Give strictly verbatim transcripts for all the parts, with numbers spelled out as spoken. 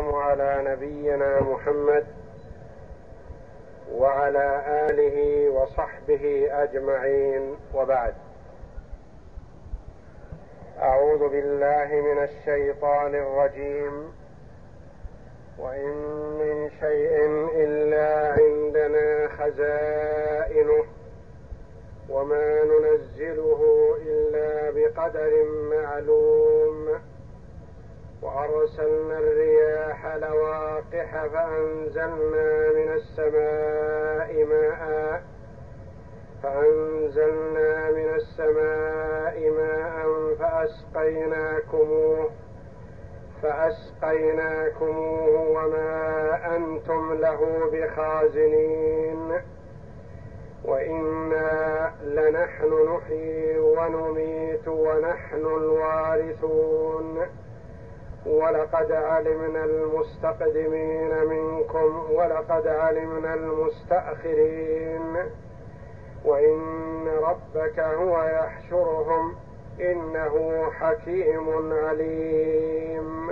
والسلام على نبينا محمد وعلى آله وصحبه أجمعين، وبعد. أعوذ بالله من الشيطان الرجيم. وإن من شيء إلا عندنا خزائنه وما ننزله إلا بقدر معلوم وأرسلنا الرياح لواقح فأنزلنا من السماء ماء فأنزلنا من السماء ماء فأسقيناكموه فأسقيناكموه وما أنتم له بخازنين وإنا لنحن نحيي ونميت ونحن الوارثون ولقد علمنا المستقدمين منكم ولقد علمنا المستأخرين وإن ربك هو يحشرهم إنه حكيم عليم.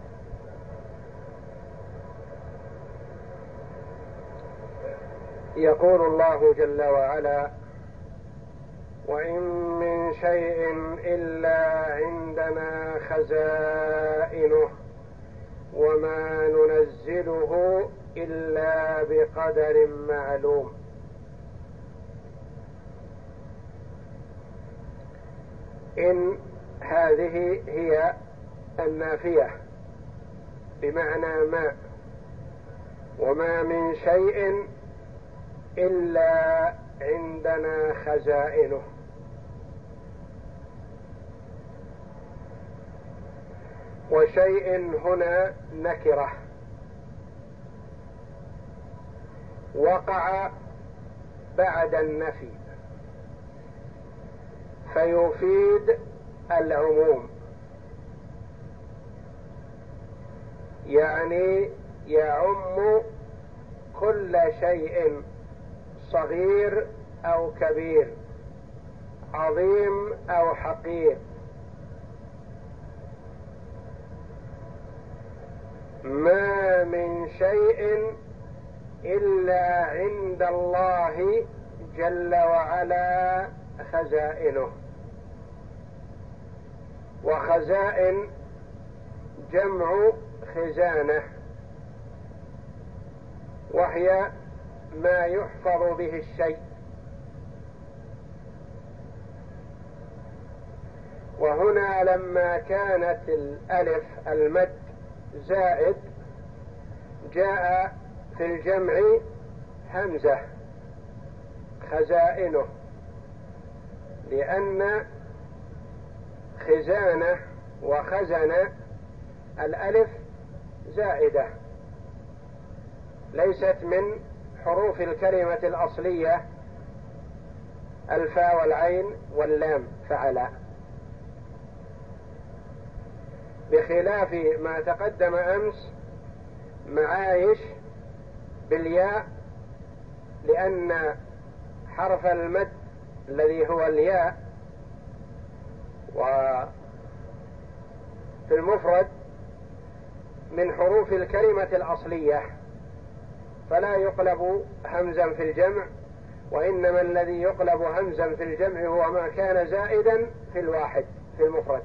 يقول الله جل وعلا: وإن من شيء إلا عندنا خزائنه وما ننزله إلا بقدر معلوم. إن هذه هي النافية بمعنى ما، وما من شيء إلا عندنا خزائنه. وشيء هنا نكرة وقع بعد النفي فيفيد العموم، يعني يعم كل شيء صغير أو كبير، عظيم أو حقير. ما من شيء إلا عند الله جل وعلا خزائنه. وخزائن جمع خزانة، وهي ما يحفظ به الشيء. وهنا لما كانت الألف المد زائد جاء في الجمع همزة خزائنه، لأن خزانة وخزنة الألف زائدة ليست من حروف الكلمة الأصلية الفاء والعين واللام فعلا، بخلاف ما تقدم أمس معايش بالياء، لأن حرف المد الذي هو الياء وفي المفرد من حروف الكلمة الأصلية فلا يقلب همزا في الجمع، وإنما الذي يقلب همزا في الجمع هو ما كان زائدا في الواحد في المفرد.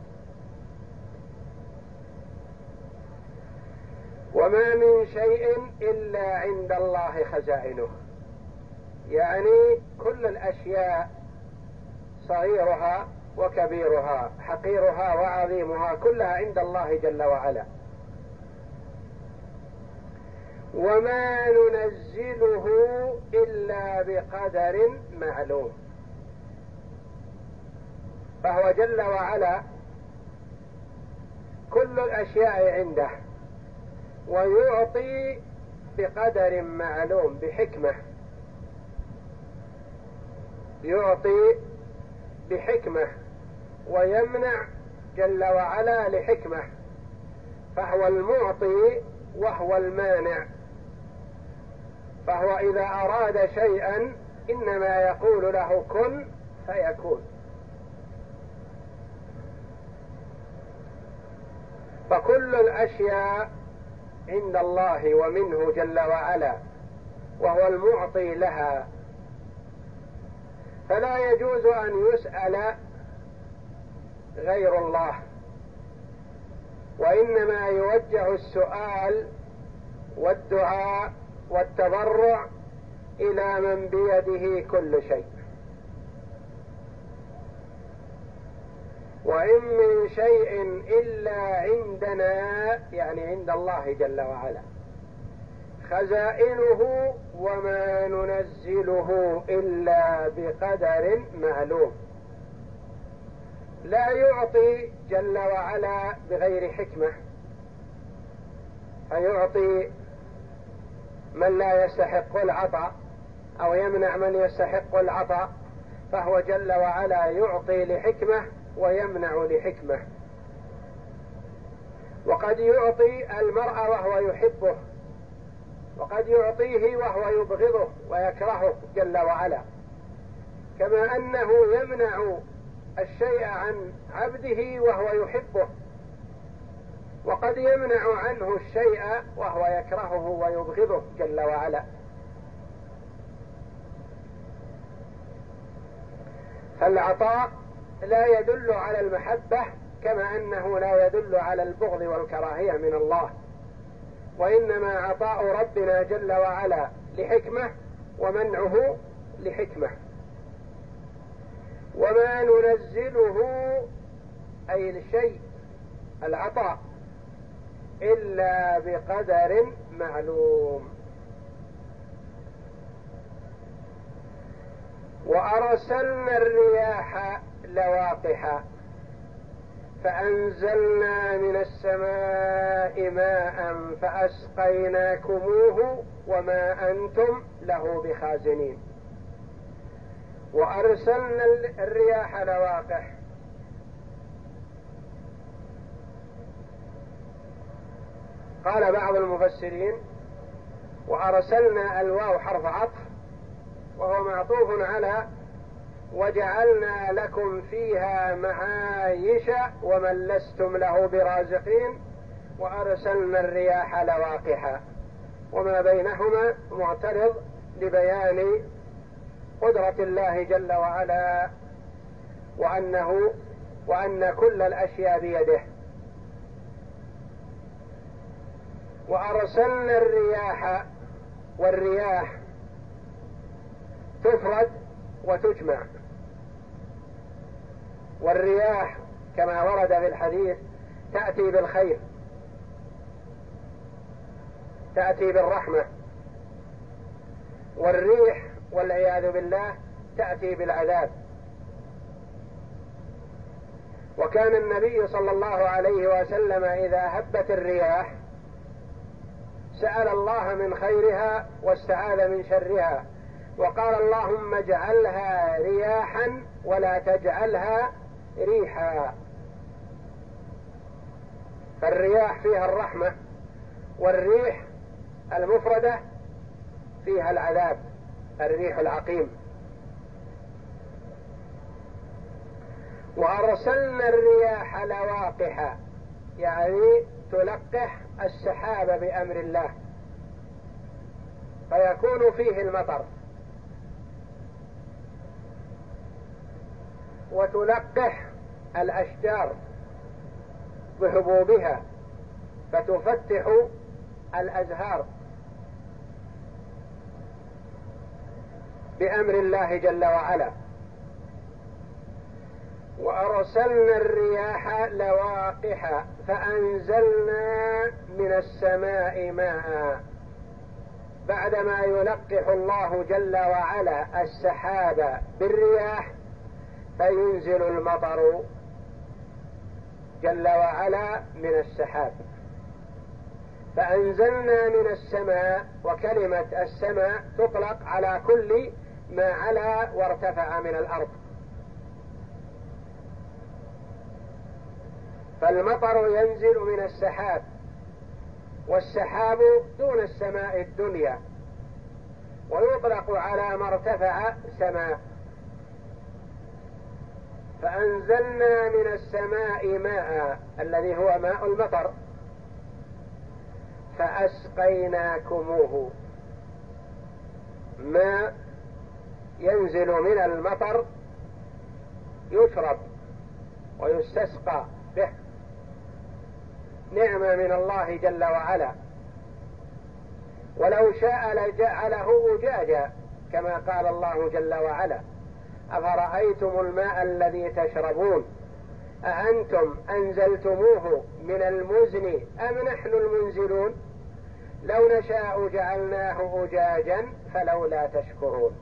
وما من شيء إلا عند الله خزائنه، يعني كل الأشياء صغيرها وكبيرها، حقيرها وعظيمها، كلها عند الله جل وعلا. وما ننزله إلا بقدر معلوم، فهو جل وعلا كل الأشياء عنده، ويعطي بقدر معلوم بحكمة، يعطي بحكمة ويمنع جل وعلا لحكمة، فهو المعطي وهو المانع. فهو إذا أراد شيئا إنما يقول له كن فيكون. فكل الأشياء عند الله ومنه جل وعلا، وهو المعطي لها، فلا يجوز أن يسأل غير الله، وإنما يوجه السؤال والدعاء والتضرع إلى من بيده كل شيء. وإن من شيء إلا عندنا، يعني عند الله جل وعلا، خزائنه وما ننزله إلا بقدر معلوم. لا يعطي جل وعلا بغير حكمة، فيعطي من لا يستحق العطاء أو يمنع من يستحق العطاء، فهو جل وعلا يعطي لحكمة ويمنع لحكمة. وقد يعطي المرء وهو يحبه، وقد يعطيه وهو يبغضه ويكرهه جل وعلا، كما أنه يمنع الشيء عن عبده وهو يحبه، وقد يمنع عنه الشيء وهو يكرهه ويبغضه جل وعلا. فالعطاء لا يدل على المحبة، كما أنه لا يدل على البغض والكراهية من الله، وإنما عطاء ربنا جل وعلا لحكمة ومنعه لحكمة. وما ننزله أي الشيء العطاء إلا بقدر معلوم. وأرسلنا الرياح لواقح فأنزلنا من السماء ماء فأسقيناكموه وما أنتم له بخازنين. وأرسلنا الرياح لواقح، قال بعض المفسرين: وأرسلنا الواو حرف عطف، وهو معطوف على وجعلنا لكم فيها معايش ومن لستم له برازقين، وأرسلنا الرياح لواقح، وما بينهما معترض لبيان قدرة الله جل وعلا، وأنه وأن كل الأشياء بيده. وأرسلنا الرياح، والرياح تفرد وتجمع، والرياح كما ورد في الحديث تأتي بالخير، تأتي بالرحمة، والريح والعياذ بالله تأتي بالعذاب. وكان النبي صلى الله عليه وسلم إذا هبت الرياح سأل الله من خيرها واستعاذ من شرها، وقال: اللهم اجعلها رياحا ولا تجعلها ريحا. فالرياح فيها الرحمة، والريح المفردة فيها العذاب، الريح العقيم. وأرسلنا الرياح لواقح، يعني تلقح السحاب بأمر الله فيكون فيه المطر، وتلقح الأشجار بهبوبها فتفتح الأزهار بأمر الله جل وعلا. وأرسلنا الرياح لواقح فأنزلنا من السماء ماء، بعدما يلقح الله جل وعلا السحاب بالرياح فينزل المطر جل وعلا من السحاب. فأنزلنا من السماء، وكلمة السماء تطلق على كل ما علا وارتفع من الأرض، فالمطر ينزل من السحاب، والسحاب دون السماء الدنيا، ويطلق على ما ارتفع سماء. فأنزلنا من السماء ماء الذي هو ماء المطر، فأسقيناكموه، ما ينزل من المطر يشرب ويستسقى به، نعمة من الله جل وعلا. ولو شاء لجعله أجاجا كما قال الله جل وعلا: أفرأيتم الماء الذي تشربون أأنتم أنزلتموه من المزن أم نحن المنزلون لو نشاء جعلناه أجاجا فلولا تشكرون.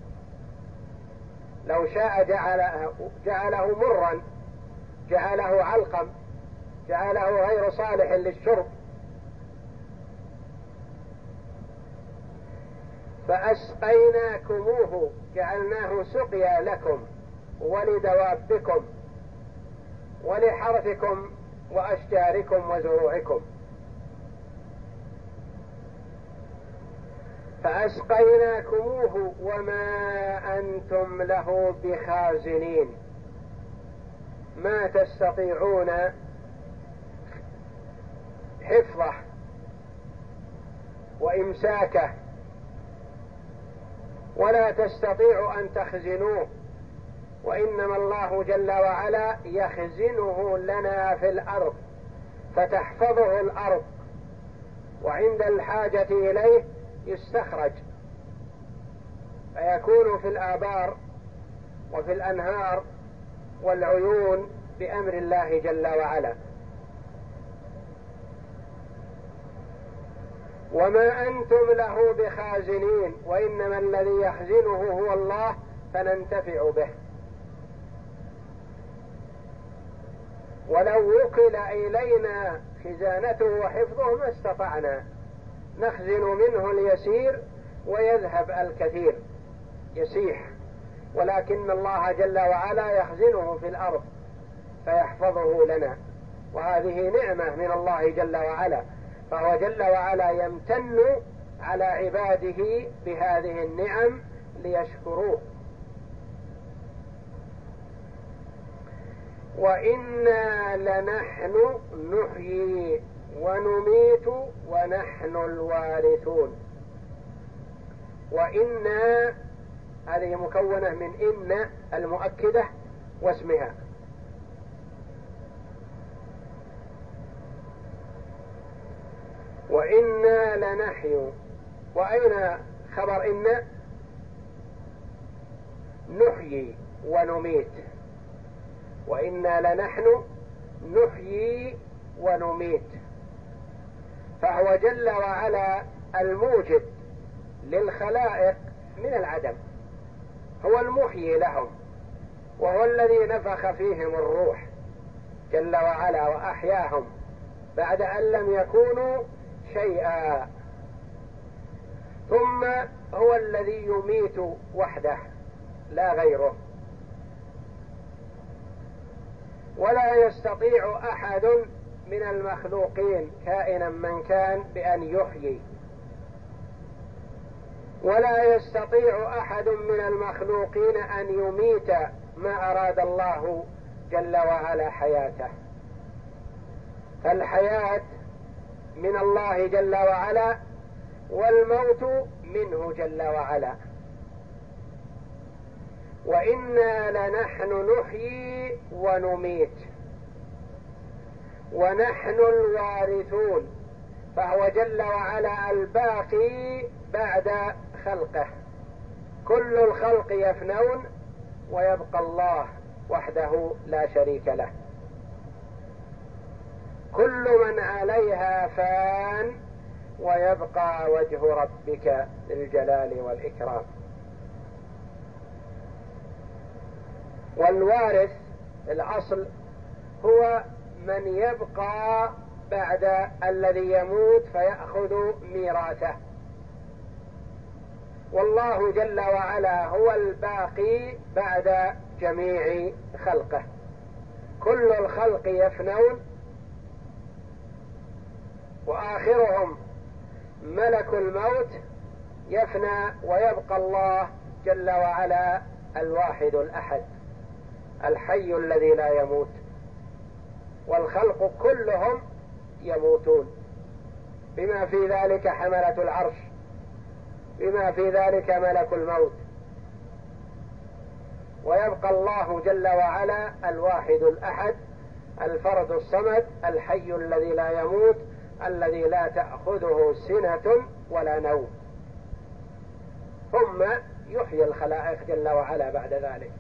لو شاء جعله, جعله مرا، جعله علقم، جعله غير صالح للشرب. فأسقيناكموه، جعلناه سقيا لكم ولدوابكم ولحرثكم وأشجاركم وزروعكم. فأسقيناكموه وما أنتم له بخازنين، ما تستطيعون حفظه وإمساكه، ولا تستطيعوا أن تخزنوه، وإنما الله جل وعلا يخزنه لنا في الأرض فتحفظه الأرض، وعند الحاجة إليه يستخرج فيكون في الآبار وفي الأنهار والعيون بأمر الله جل وعلا. وما أنتم له بخازنين، وإنما الذي يخزنه هو الله فننتفع به. ولو وكل إلينا خزانته وحفظه ما استطعنا، نخزن منه اليسير ويذهب الكثير يسيح، ولكن الله جل وعلا يخزنه في الأرض فيحفظه لنا، وهذه نعمة من الله جل وعلا. فهو جل وعلا يمتن على عباده بهذه النعم ليشكروه. وإنا لنحن نحيي ونميت ونحن الوارثون. وإنا هذه مكونة من إن المؤكدة واسمها، وإنا لنحيي، وأين خبر إن؟ نحيي ونميت. وإنا لنحن نحيي ونميت، فهو جل وعلا الموجد للخلائق من العدم، هو المحيي لهم، وهو الذي نفخ فيهم الروح جل وعلا وأحياهم بعد أن لم يكونوا شيئا. ثم هو الذي يميت وحده لا غيره، ولا يستطيع أحد من المخلوقين كائنا من كان بأن يحيي، ولا يستطيع أحد من المخلوقين أن يميت ما أراد الله جل وعلا حياته. فالحياة من الله جل وعلا، والموت منه جل وعلا. وإنا لنحن نحيي ونميت ونحن الوارثون، فهو جل وعلا الباقي بعد خلقه. كل الخلق يفنون ويبقى الله وحده لا شريك له. كل من عليها فان ويبقى وجه ربك ذي الجلال والإكرام. والوارث الأصل هو من يبقى بعد الذي يموت فيأخذ ميراثه، والله جل وعلا هو الباقي بعد جميع خلقه. كل الخلق يفنون وآخرهم ملك الموت يفنى، ويبقى الله جل وعلا الواحد الأحد الحي الذي لا يموت، والخلق كلهم يموتون. بما في ذلك حملة العرش، بما في ذلك ملك الموت، ويبقى الله جل وعلا الواحد الأحد الفرد الصمد الحي الذي لا يموت الذي لا تأخذه سنة ولا نوم، ثم يحيي الخلائق جل وعلا بعد ذلك.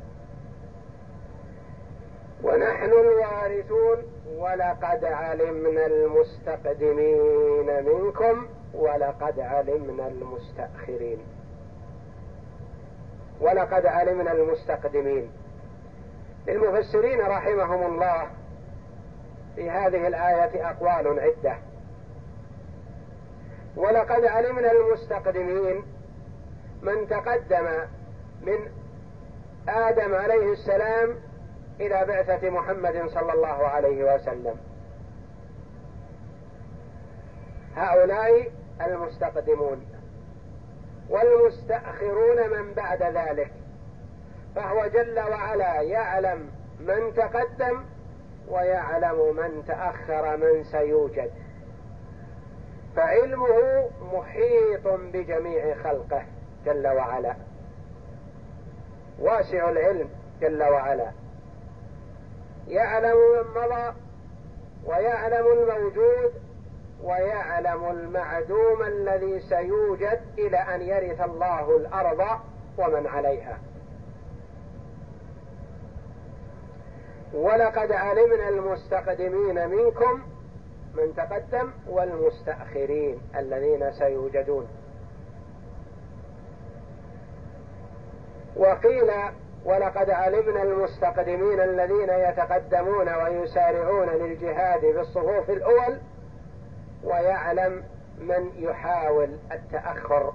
ونحن الوارثون ولقد علمنا المستقدمين منكم ولقد علمنا المستأخرين. ولقد علمنا المستقدمين، للمفسرين رحمهم الله في هذه الآية أقوال عدة. ولقد علمنا المستقدمين من تقدم من آدم عليه السلام إلى بعثة محمد صلى الله عليه وسلم، هؤلاء المستقدمون. والمستأخرون من بعد ذلك، فهو جل وعلا يعلم من تقدم ويعلم من تأخر من سيوجد، فعلمه محيط بجميع خلقه جل وعلا، واسع العلم جل وعلا، يعلم من مضى ويعلم الموجود ويعلم المعدوم الذي سيوجد إلى أن يرث الله الأرض ومن عليها. ولقد علمنا المستقدمين منكم من تقدم والمستأخرين الذين سيوجدون. وقيل ولقد علمنا المستقدمين الذين يتقدمون ويسارعون للجهاد في الصفوف الأول، ويعلم من يحاول التأخر.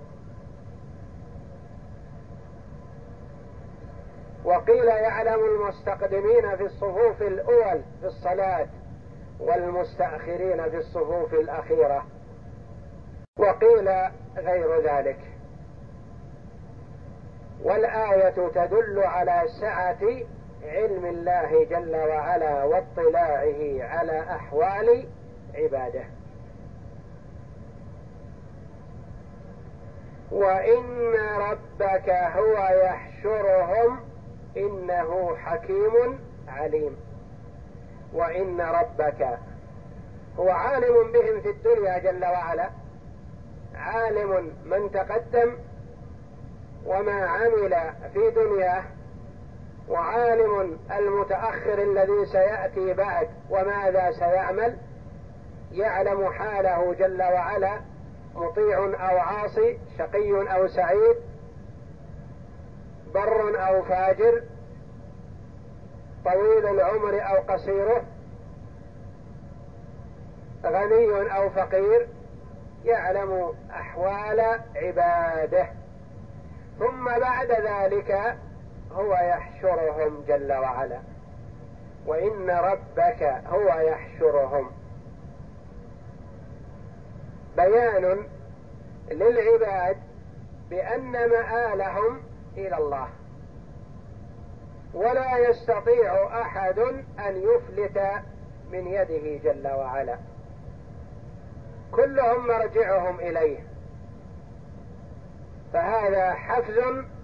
وقيل يعلم المستقدمين في الصفوف الأول في الصلاة والمستأخرين في الصفوف الأخيرة، وقيل غير ذلك. والآية تدل على سعة علم الله جل وعلا واطلاعه على أحوال عباده. وإن ربك هو يحشرهم إنه حكيم عليم. وإن ربك هو عالم بهم في الدنيا جل وعلا، عالم من تقدم وما عمل في دنياه، وعالم المتأخر الذي سيأتي بعد وماذا سيعمل، يعلم حاله جل وعلا، مطيع أو عاصي، شقي أو سعيد، بر أو فاجر، طويل العمر أو قصيره، غني أو فقير، يعلم أحوال عباده. ثم بعد ذلك هو يحشرهم جل وعلا. وإن ربك هو يحشرهم، بيان للعباد بأن مآلهم إلى الله، ولا يستطيع أحد أن يفلت من يده جل وعلا، كلهم مرجعهم إليه. فهذا حفز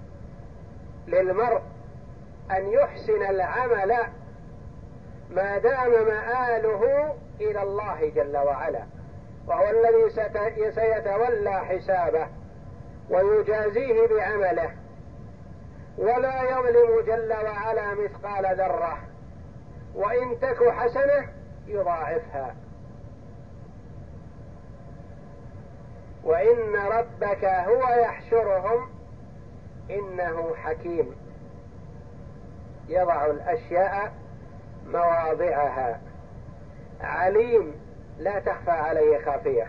للمرء أن يحسن العمل ما دام مآله إلى الله جل وعلا، وهو الذي سيتولى حسابه ويجازيه بعمله، ولا يظلم جل وعلا مثقال ذرة، وإن تك حسنة يضاعفها. وإن ربك هو يحشرهم إنه حكيم يضع الأشياء مواضعها، عليم لا تخفى عليه خافية.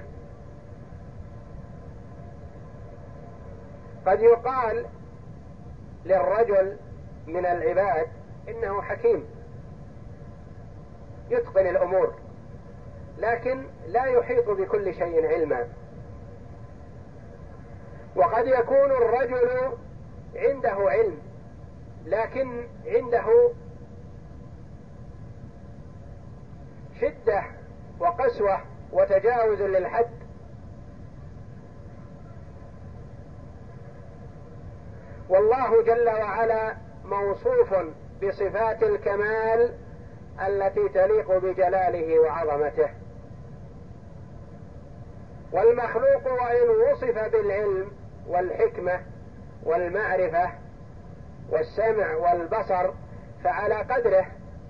قد يقال للرجل من العباد إنه حكيم يتقن الأمور، لكن لا يحيط بكل شيء علما. وقد يكون الرجل عنده علم لكن عنده شدة وقسوة وتجاوز للحد والله جل وعلا موصوف بصفات الكمال التي تليق بجلاله وعظمته. والمخلوق وإن وصف بالعلم والحكمة والمعرفة والسمع والبصر فعلى قدره،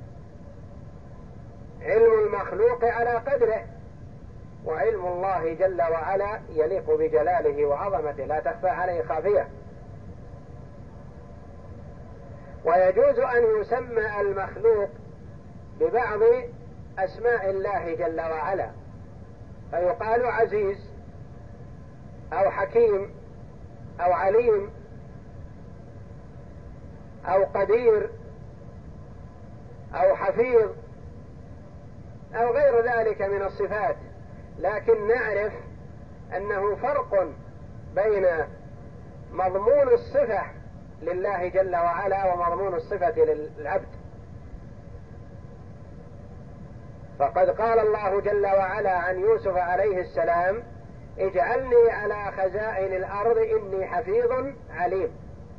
علم المخلوق على قدره، وعلم الله جل وعلا يليق بجلاله وعظمته لا تخفى عليه خافية. ويجوز أن يسمى المخلوق ببعض أسماء الله جل وعلا، فيقال عزيز أو حكيم أو عليم أو قدير أو حفيظ أو غير ذلك من الصفات، لكن نعرف أنه فرق بين مضمون الصفة لله جل وعلا ومضمون الصفة للعبد. فقد قال الله جل وعلا عن يوسف عليه السلام: اجعلني على خزائن الأرض إني حفيظ عليم.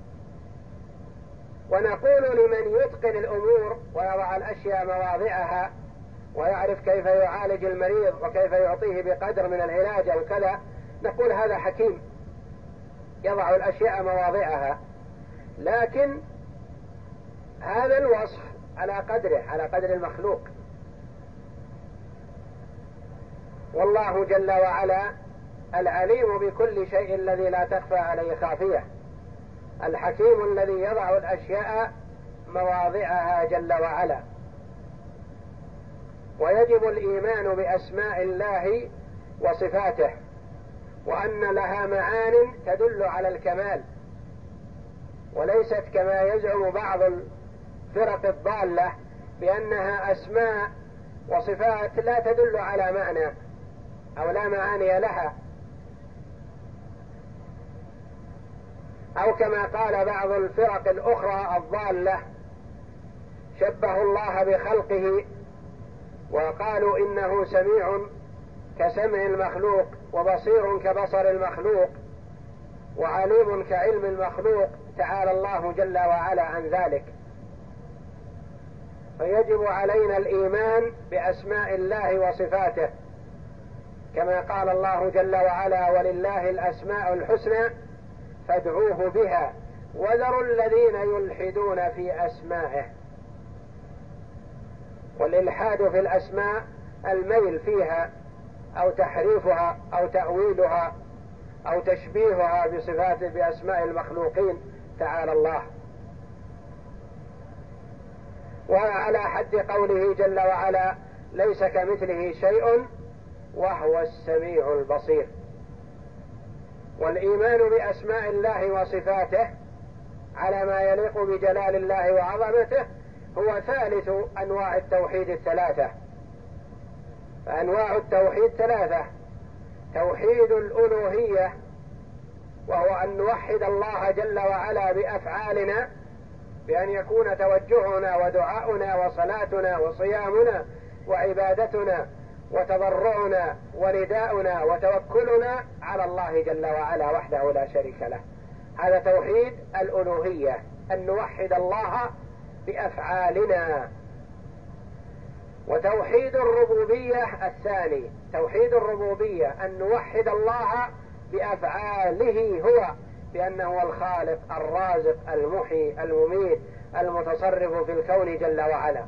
ونقول لمن يتقن الأمور ويضع الأشياء مواضعها ويعرف كيف يعالج المريض وكيف يعطيه بقدر من العلاج أو كذا، نقول هذا حكيم يضع الأشياء مواضعها، لكن هذا الوصف على قدره، على قدر المخلوق. والله جل وعلا العليم بكل شيء الذي لا تخفى عليه خافية، الحكيم الذي يضع الأشياء مواضعها جل وعلا. ويجب الإيمان بأسماء الله وصفاته، وأن لها معان تدل على الكمال، وليست كما يزعم بعض الفرق الضالة بأنها أسماء وصفات لا تدل على معنى أو لا معاني لها، أو كما قال بعض الفرق الأخرى الضالة شبهوا الله بخلقه وقالوا إنه سميع كسمع المخلوق وبصير كبصر المخلوق وعليم كعلم المخلوق، تعالى الله جل وعلا عن ذلك. فيجب علينا الإيمان بأسماء الله وصفاته، كما قال الله جل وعلا: ولله الأسماء الحسنى فادعوه بها وذروا الذين يلحدون في أسمائه. والإلحاد في الأسماء الميل فيها أو تحريفها أو تأويلها أو تشبيهها بصفات بأسماء المخلوقين تعالى الله. وعلى حد قوله جل وعلا: ليس كمثله شيء وهو السميع البصير. والإيمان بأسماء الله وصفاته على ما يليق بجلال الله وعظمته هو ثالث أنواع التوحيد الثلاثة. فأنواع التوحيد ثلاثة: توحيد الألوهية، وهو أن نوحد الله جل وعلا بأفعالنا، بأن يكون توجهنا ودعاؤنا وصلاتنا وصيامنا وعبادتنا وتضرعنا ونداؤنا وتوكلنا على الله جل وعلا وحده لا شريك له. هذا توحيد الألوهية، أن نوحد الله بأفعالنا. وتوحيد الربوبية الثاني، توحيد الربوبية أن نوحد الله بأفعاله هو، بأنه هو الخالق الرازق المحيي المميت المتصرف في الكون جل وعلا.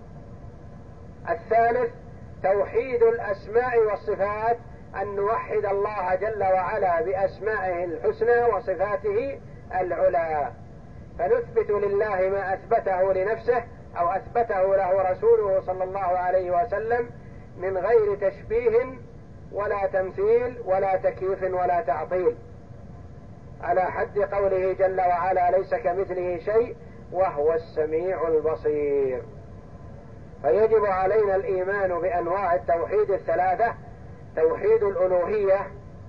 الثالث توحيد الأسماء والصفات، أن نوحد الله جل وعلا بأسمائه الحسنى وصفاته العلى، فنثبت لله ما أثبته لنفسه أو أثبته له رسوله صلى الله عليه وسلم من غير تشبيه ولا تمثيل ولا تكييف ولا تعطيل، على حد قوله جل وعلا: ليس كمثله شيء وهو السميع البصير. فيجب علينا الإيمان بأنواع التوحيد الثلاثة: توحيد الألوهية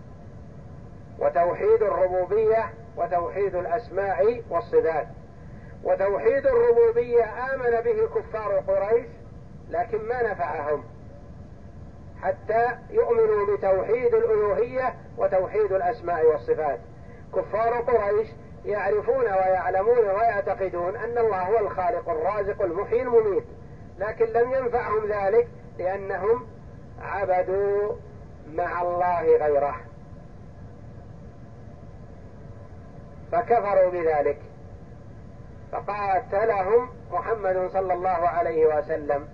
وتوحيد الربوبية وتوحيد الأسماء والصفات. وتوحيد الربوبية آمن به كفار قريش لكن ما نفعهم حتى يؤمنوا بتوحيد الألوهية وتوحيد الأسماء والصفات. كفار قريش يعرفون ويعلمون ويعتقدون أن الله هو الخالق الرازق المحيي المميت، لكن لم ينفعهم ذلك لأنهم عبدوا مع الله غيره فكفروا بذلك، فقاتلهم محمد صلى الله عليه وسلم.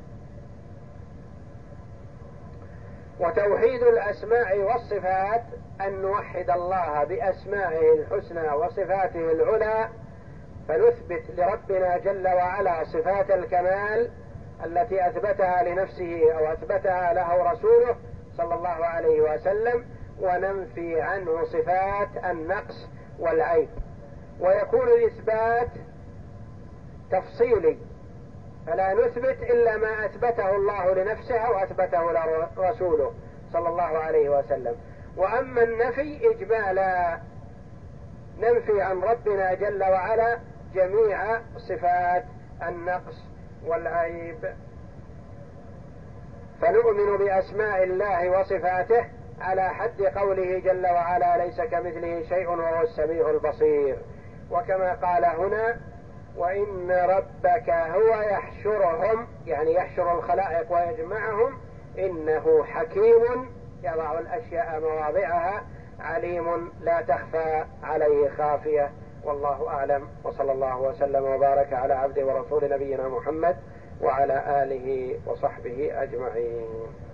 وتوحيد الأسماء والصفات أن نوحد الله بأسمائه الحسنى وصفاته العلى، فنثبت لربنا جل وعلا صفات الكمال التي أثبتها لنفسه أو أثبتها له رسوله صلى الله عليه وسلم، وننفي عنه صفات النقص والعيب. ويكون الإثبات تفصيلي، فلا نثبت إلا ما أثبته الله لنفسه أو أثبته لرسوله صلى الله عليه وسلم. وأما النفي إجمالا، ننفي عن ربنا جل وعلا جميع صفات النقص والعيب. فنؤمن بأسماء الله وصفاته على حد قوله جل وعلا ليس كمثله شيء وهو السميع البصير. وكما قال هنا وإن ربك هو يحشرهم، يعني يحشر الخلائق ويجمعهم، إنه حكيم يضع الأشياء مواضعها، عليم لا تخفى عليه خافية. والله أعلم، وصلى الله وسلم وبارك على عبده ورسول نبينا محمد وعلى آله وصحبه أجمعين.